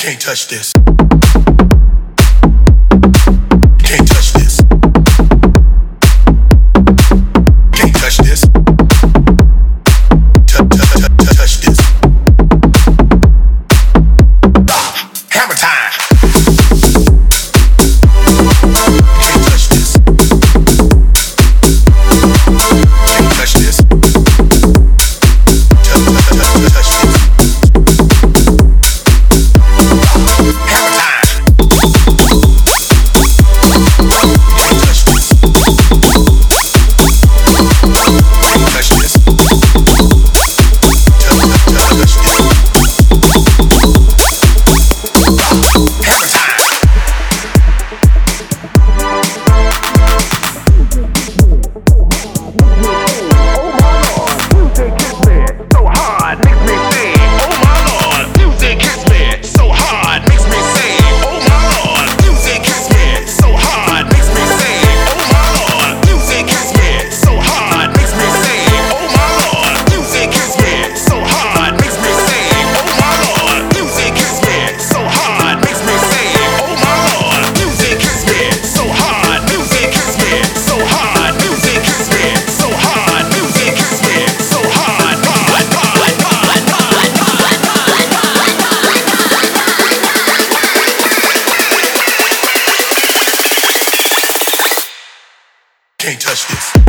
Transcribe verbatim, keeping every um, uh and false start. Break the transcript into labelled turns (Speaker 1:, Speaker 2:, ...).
Speaker 1: Can't touch this. Can't touch this. Can't touch this. Touch, touch, touch, touch this. Hammer time. Can't touch this. Can't touch this. Touch, touch, touch, touch this. Hammer time. Can't touch this. Can't touch this. Touch, touch, touch this. Hammer time. Can't touch this.